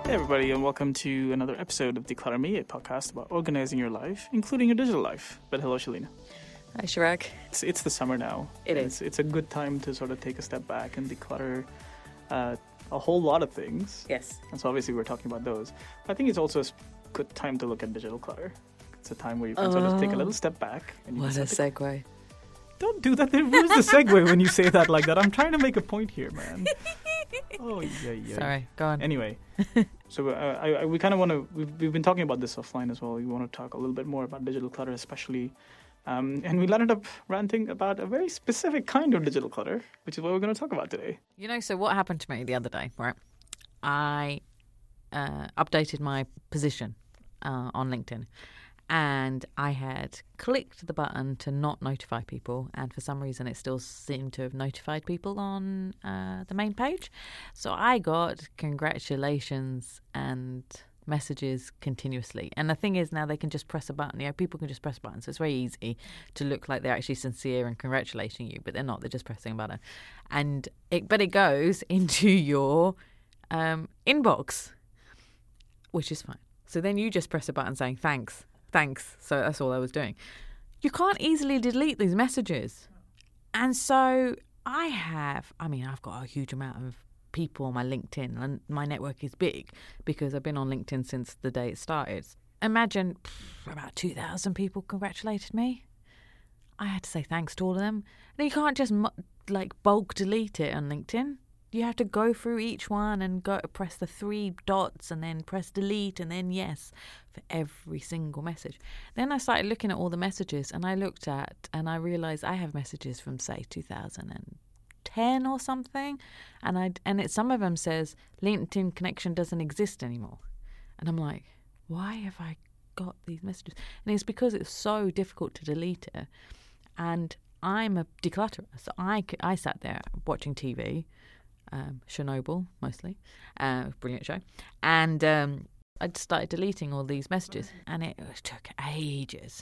Hey everybody, and welcome to another episode of Declutter Me, a podcast about organizing your life, including your digital life. But hello, Shalina. Hi, Chirag. It's the summer now. It is. It's a good time to sort of take a step back and declutter a whole lot of things. Yes. And so obviously we're talking about those. I think it's also a good time to look at digital clutter. It's a time where you can sort of take a little step back. And you What can a segue. Don't do that. Where's the segue when you say that like that? I'm trying to make a point here, man. Oh, yeah. Sorry, go on. Anyway, so we kind of want to, we've been talking about this offline as well. We want to talk a little bit more about digital clutter especially. And we ended up ranting about a very specific kind of digital clutter, which is what we're going to talk about today. You know, so what happened to me the other day, right? I updated my position on LinkedIn. And I had clicked the button to not notify people, and for some reason it still seemed to have notified people on the main page. So I got congratulations and messages continuously. And the thing is, now they can just press a button. You know, people can just press a button, so it's very easy to look like they're actually sincere and congratulating you, but they're not. They're just pressing a button, and it goes into your inbox, which is fine. So then you just press a button saying thanks. So that's all I was doing. You can't easily delete these messages. And so I've got a huge amount of people on my LinkedIn, and my network is big because I've been on LinkedIn since the day it started. Imagine about 2,000 people congratulated me. I had to say thanks to all of them. And you can't just bulk delete it on LinkedIn. You have to go through each one and press the 3 dots and then press delete and then yes for every single message. Then I started looking at all the messages, and I realized I have messages from, say, 2010 or something, and some of them says LinkedIn connection doesn't exist anymore. And I'm like, why have I got these messages? And it's because it's so difficult to delete it. And I'm a declutterer, so I sat there watching TV. Chernobyl mostly, brilliant show, and I started deleting all these messages, and it took ages.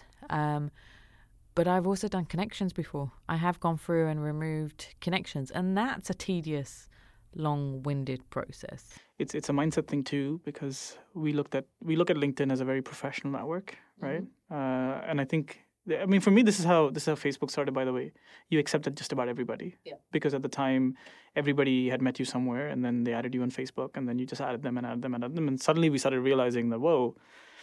But I've also done connections before. I have gone through and removed connections, and that's a tedious, long-winded process. It's a mindset thing too, because we look at LinkedIn as a very professional network, right? Mm-hmm. And I think, for me, this is how Facebook started, by the way. You accepted just about everybody. Yeah. Because at the time, everybody had met you somewhere, and then they added you on Facebook, and then you just added them. And suddenly we started realizing that, whoa,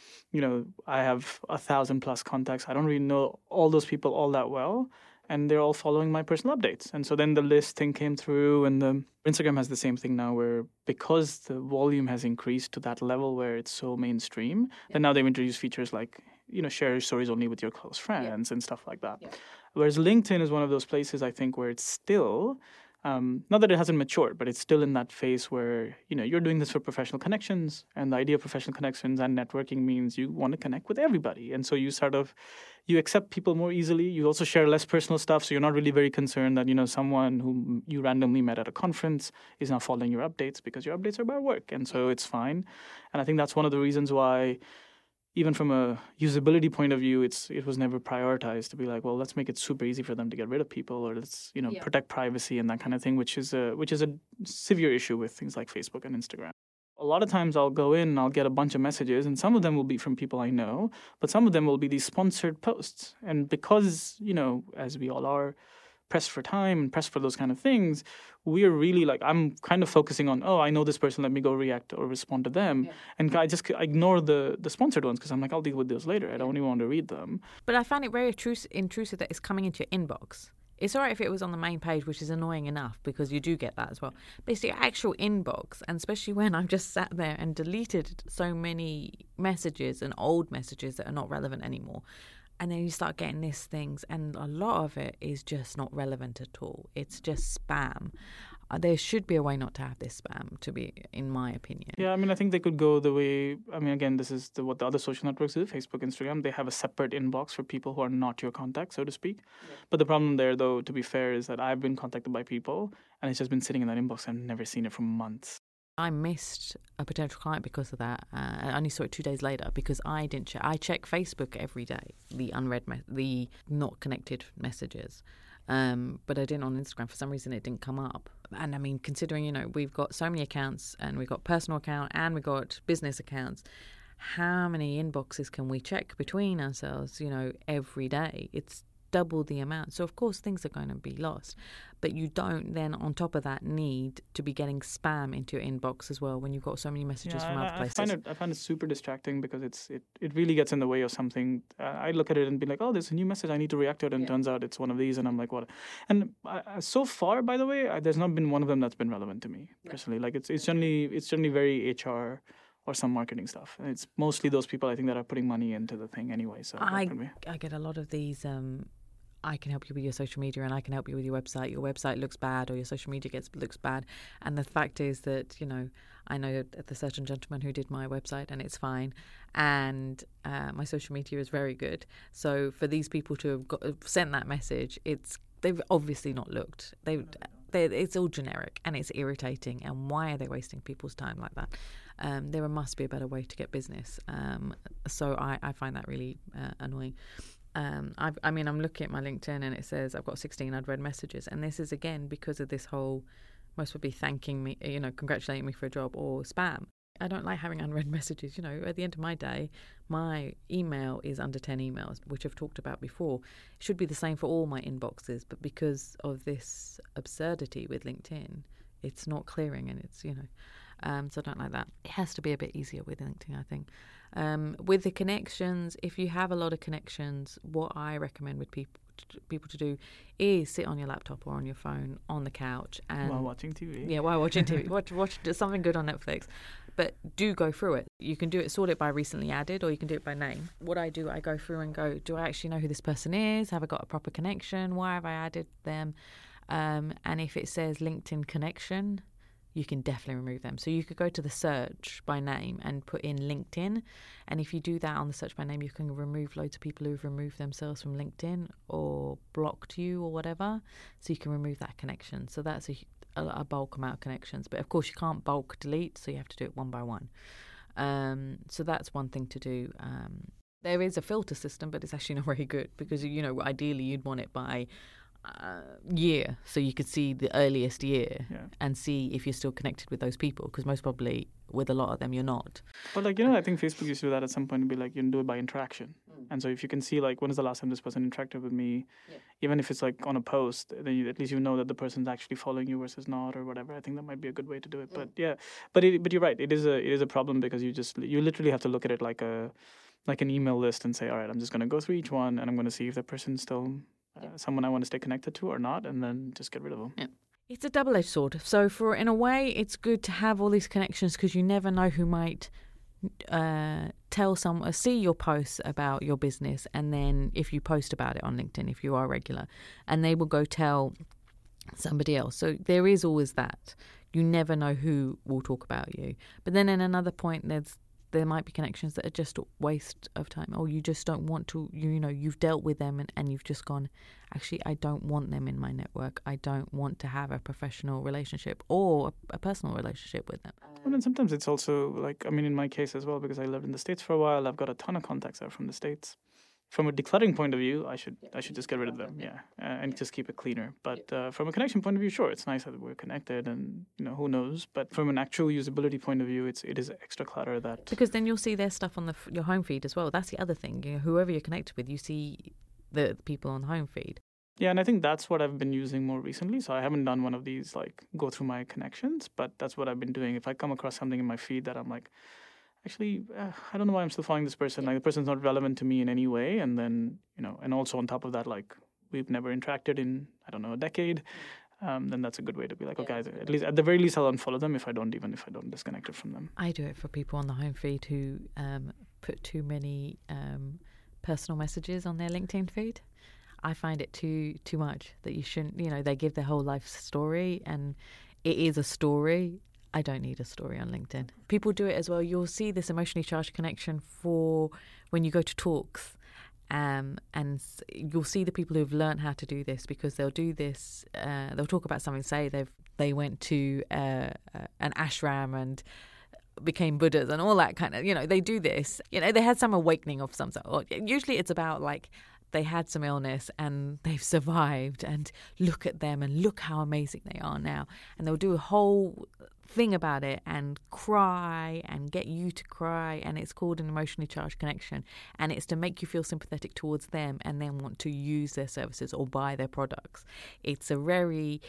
I have 1,000+ contacts. I don't really know all those people all that well, and they're all following my personal updates. And so then the list thing came through, and the Instagram has the same thing now, where because the volume has increased to that level where it's so mainstream, then now they've introduced features like, share your stories only with your close friends and stuff like that. Yeah. Whereas LinkedIn is one of those places, I think, where it's still, not that it hasn't matured, but it's still in that phase where, you're doing this for professional connections. And the idea of professional connections and networking means you want to connect with everybody. And so you accept people more easily. You also share less personal stuff. So you're not really very concerned that, someone whom you randomly met at a conference is not following your updates, because your updates are about work. And so it's fine. And I think that's one of the reasons why, even from a usability point of view, it was never prioritized to be like, well, let's make it super easy for them to get rid of people, or let's protect privacy and that kind of thing, which is a severe issue with things like Facebook and Instagram. A lot of times I'll go in and I'll get a bunch of messages, and some of them will be from people I know, but some of them will be these sponsored posts. And because, as we all are, pressed for time and pressed for those kind of things, we're really I'm kind of focusing on, I know this person, let me go react or respond to them. Yeah. And I just ignore the sponsored ones, because I'm like, I'll deal with those later. I don't even want to read them. But I find it very intrusive that it's coming into your inbox. It's all right if it was on the main page, which is annoying enough, because you do get that as well. But it's the actual inbox, and especially when I've just sat there and deleted so many messages and old messages that are not relevant anymore. And then you start getting these things, and a lot of it is just not relevant at all. It's just spam. There should be a way not to have this spam, to be, in my opinion. Yeah, I think they could go the way, again, this is what the other social networks do, Facebook, Instagram. They have a separate inbox for people who are not your contacts, so to speak. Yeah. But the problem there, though, to be fair, is that I've been contacted by people, and it's just been sitting in that inbox. I've never seen it for months. I missed a potential client because of that. I only saw it 2 days later because I didn't check. I check Facebook every day, the unread, the not connected messages. But I didn't on Instagram. For some reason, it didn't come up. And I mean, considering, you know, we've got so many accounts and we've got personal account and we've got business accounts, how many inboxes can we check between ourselves, you know, every day? It's double the amount. So, of course, things are going to be lost. But you don't then, on top of that, need to be getting spam into your inbox as well when you've got so many messages from other places. I find it super distracting because it really gets in the way of something. I look at it and be like, oh, there's a new message, I need to react to it. And it turns out it's one of these. And I'm like, what? And so far, by the way, there's not been one of them that's been relevant to me personally. Like it's generally very HR or some marketing stuff. And it's mostly those people, I think, that are putting money into the thing anyway. So I get a lot of these... I can help you with your social media and I can help you with your website. Your website looks bad or your social media looks bad. And the fact is that, you know, I know the certain gentleman who did my website and it's fine. And my social media is very good. So for these people to have sent that message, they've obviously not looked. It's all generic and it's irritating. And why are they wasting people's time like that? There must be a better way to get business. So I find that really annoying. I'm looking at my LinkedIn and it says I've got 16 unread messages, and this is again because of this whole most would be thanking me, you know, congratulating me for a job or spam. I don't like having unread messages. You know, at the end of my day, my email is under 10 emails, which I've talked about before. It should be the same for all my inboxes, but because of this absurdity with LinkedIn, it's not clearing, and it's, you know, so I don't like that. It has to be a bit easier with LinkedIn, I think. With the connections, if you have a lot of connections, what I recommend with people to do is sit on your laptop or on your phone on the couch and while watching TV. Yeah, while watching TV. watch something good on Netflix. But do go through it. You can sort it by recently added, or you can do it by name. What I do, I go through and go, do I actually know who this person is? Have I got a proper connection? Why have I added them? And if it says LinkedIn connection, you can definitely remove them. So you could go to the search by name and put in LinkedIn. And if you do that on the search by name, you can remove loads of people who've removed themselves from LinkedIn or blocked you or whatever. So you can remove that connection. So that's a bulk amount of connections. But of course, you can't bulk delete, so you have to do it one by one. So that's one thing to do. There is a filter system, but it's actually not very good because, you know, ideally you'd want it by year, so you could see the earliest year and see if you're still connected with those people, because most probably with a lot of them you're not. But like, you know, I think Facebook used to do that at some point and be like, you can do it by interaction. And so if you can see like, when is the last time this person interacted with me, even if it's like on a post, then at least you know that the person's actually following you versus not or whatever. I think that might be a good way to do it. But but you're right, it is a problem because you literally have to look at it like an email list and say, all right, I'm just going to go through each one and I'm going to see if the person's still someone I want to stay connected to or not, and then just get rid of them. Yeah. It's a double-edged sword. So in a way, it's good to have all these connections because you never know who might tell someone, see your posts about your business, and then if you post about it on LinkedIn, if you are regular, and they will go tell somebody else. So there is always that. You never know who will talk about you. But then in another point, there might be connections that are just a waste of time, or you just don't want to, you've dealt with them and you've just gone, actually, I don't want them in my network. I don't want to have a professional relationship or a personal relationship with them. And then sometimes it's also like, I mean, in my case as well, because I lived in the States for a while, I've got a ton of contacts that are from the States. From a decluttering point of view, I should just get rid of them, and just keep it cleaner. But from a connection point of view, sure, it's nice that we're connected, and who knows. But from an actual usability point of view, it is extra clutter that because then you'll see their stuff on your home feed as well. That's the other thing. Whoever you're connected with, you see the people on the home feed. Yeah, and I think that's what I've been using more recently. So I haven't done one of these like go through my connections, but that's what I've been doing. If I come across something in my feed that I'm like, actually, I don't know why I'm still following this person. Like, the person's not relevant to me in any way. And then, and also on top of that, like, we've never interacted in, I don't know, a decade. Then that's a good way to be like, okay, at the very least, I'll unfollow them if I don't disconnect it from them. I do it for people on the home feed who put too many personal messages on their LinkedIn feed. I find it too much that you shouldn't, they give their whole life story, and it is a story. I don't need a story on LinkedIn. People do it as well. You'll see this emotionally charged connection for when you go to talks. And you'll see the people who've learned how to do this, because they'll do this. They'll talk about something. Say they went to an ashram and became Buddhas and all that kind of. They do this. They had some awakening of some sort. Usually it's about like they had some illness and they've survived, and look at them and look how amazing they are now. And they'll do a whole thing about it and cry and get you to cry, and it's called an emotionally charged connection, and it's to make you feel sympathetic towards them and then want to use their services or buy their products. It's a very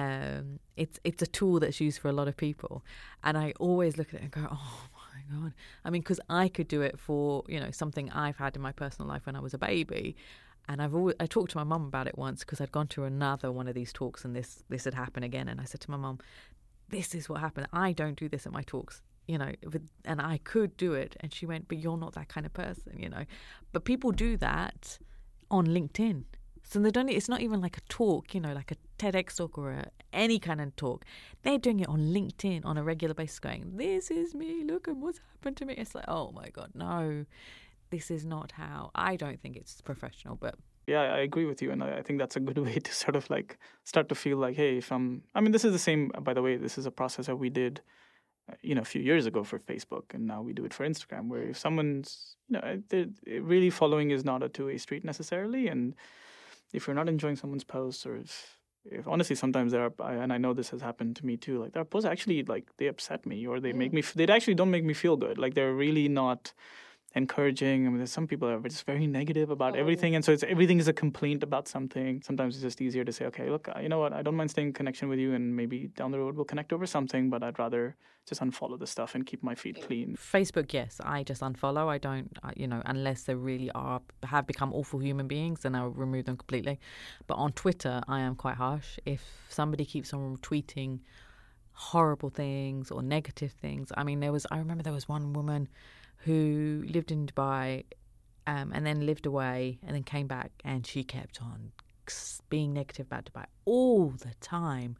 it's a tool that's used for a lot of people, and I always look at it and go, oh my God. I mean, because I could do it for, you know, something I've had in my personal life when I was a baby. And I talked to my mum about it once because I'd gone to another one of these talks and this had happened again. And I said to my mum, this is what happened. I don't do this at my talks, you know, and I could do it. And she went, but you're not that kind of person, you know. But people do that on LinkedIn. So they don't. It's not even like a talk, you know, like a TEDx talk or any kind of talk. They're doing it on LinkedIn on a regular basis, going, this is me, look at what's happened to me. It's like, oh my God, no, this is not how. I don't think it's professional, but. Yeah, I agree with you. And I think that's a good way to sort of like start to feel like, hey, this is the same, by the way, this is a process that we did, you know, a few years ago for Facebook, and now we do it for Instagram, where if someone's, you know, really following is not a two-way street necessarily. And if you're not enjoying someone's posts, or if honestly, sometimes there are, and I know this has happened to me too, like there are posts actually like they upset me, or they make me, they actually don't make me feel good. Like they're really not encouraging. I mean, there's some people that are just very negative about everything, and so everything is a complaint about something. Sometimes it's just easier to say, okay, look, you know what, I don't mind staying in connection with you, and maybe down the road we'll connect over something, but I'd rather just unfollow the stuff and keep my feed clean. Facebook, yes, I just unfollow. I don't, you know, unless they really have become awful human beings, then I'll remove them completely. But on Twitter, I am quite harsh. If somebody keeps on tweeting horrible things or negative things, I mean, I remember there was one woman who lived in Dubai and then lived away and then came back, and she kept on being negative about Dubai all the time.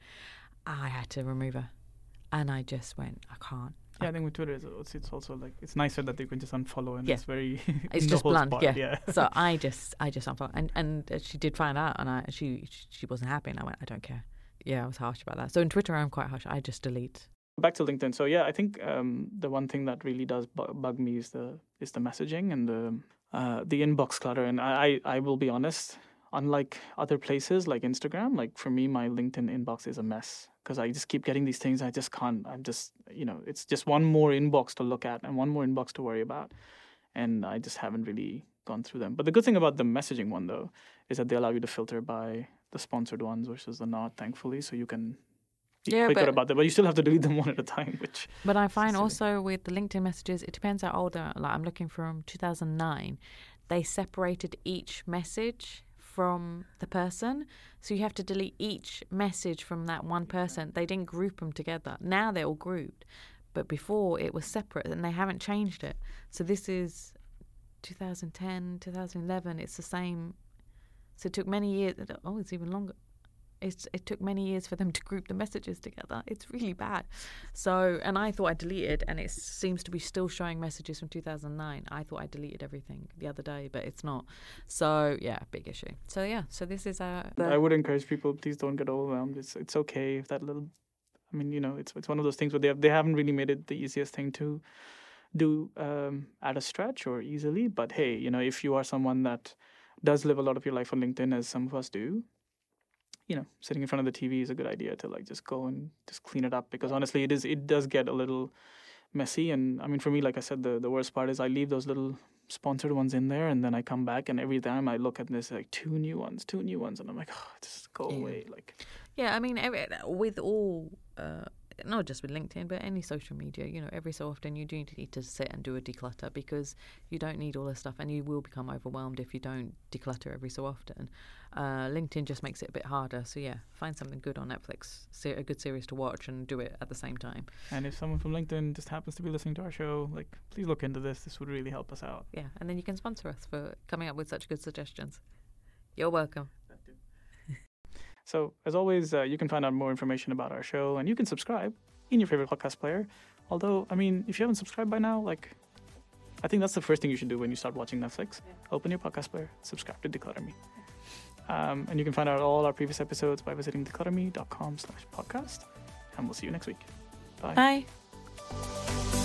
I had to remove her, and I just went, I can't. Yeah, I think with Twitter, it's also like, it's nicer that you can just unfollow, and it's very it's just blunt, yeah. So I just unfollow, and she did find out, and she wasn't happy, and I went, I don't care. Yeah, I was harsh about that. So in Twitter, I'm quite harsh. I just delete. Back to LinkedIn. So yeah, I think the one thing that really does bug me is the messaging and the inbox clutter. And I will be honest, unlike other places like Instagram, like for me, my LinkedIn inbox is a mess because I just keep getting these things. I just can't. I'm just, you know, it's just one more inbox to look at and one more inbox to worry about, and I just haven't really gone through them. But the good thing about the messaging one though is that they allow you to filter by the sponsored ones versus the not, thankfully, so you can be quicker about that, but you still have to delete them one at a time. But I find also with the LinkedIn messages, it depends how old they are. Like I'm looking from 2009. They separated each message from the person, so you have to delete each message from that one person. They didn't group them together. Now they're all grouped, but before it was separate, and they haven't changed it. So this is 2010, 2011. It's the same. So it took many years. Oh, it's even longer. It took many years for them to group the messages together. It's really bad. So, and I thought I deleted, and it seems to be still showing messages from 2009. I thought I deleted everything the other day, but it's not. So, yeah, big issue. So, yeah, so this is I would encourage people, please don't get overwhelmed. It's okay if that little, I mean, you know, it's one of those things where they haven't really made it the easiest thing to do at a stretch or easily. But hey, you know, if you are someone that does live a lot of your life on LinkedIn, as some of us do, you know, sitting in front of the TV is a good idea to like just go and just clean it up, because honestly it does get a little messy. And I mean, for me, like I said, the worst part is I leave those little sponsored ones in there, and then I come back, and every time I look at this, like two new ones, and I'm like, oh, just go away. Like, yeah, I mean, with all not just with LinkedIn, but any social media, you know, every so often you do need to sit and do a declutter, because you don't need all this stuff, and you will become overwhelmed if you don't declutter every so often. LinkedIn just makes it a bit harder. So yeah, find something good on Netflix, a good series to watch, and do it at the same time. And if someone from LinkedIn just happens to be listening to our show, like, please look into this. This would really help us out. Yeah, and then you can sponsor us for coming up with such good suggestions. You're welcome. So, as always, you can find out more information about our show, and you can subscribe in your favorite podcast player. Although, I mean, if you haven't subscribed by now, like, I think that's the first thing you should do when you start watching Netflix. Yeah. Open your podcast player, subscribe to Declutter Me. And you can find out all our previous episodes by visiting declutterme.com/podcast. And we'll see you next week. Bye. Bye.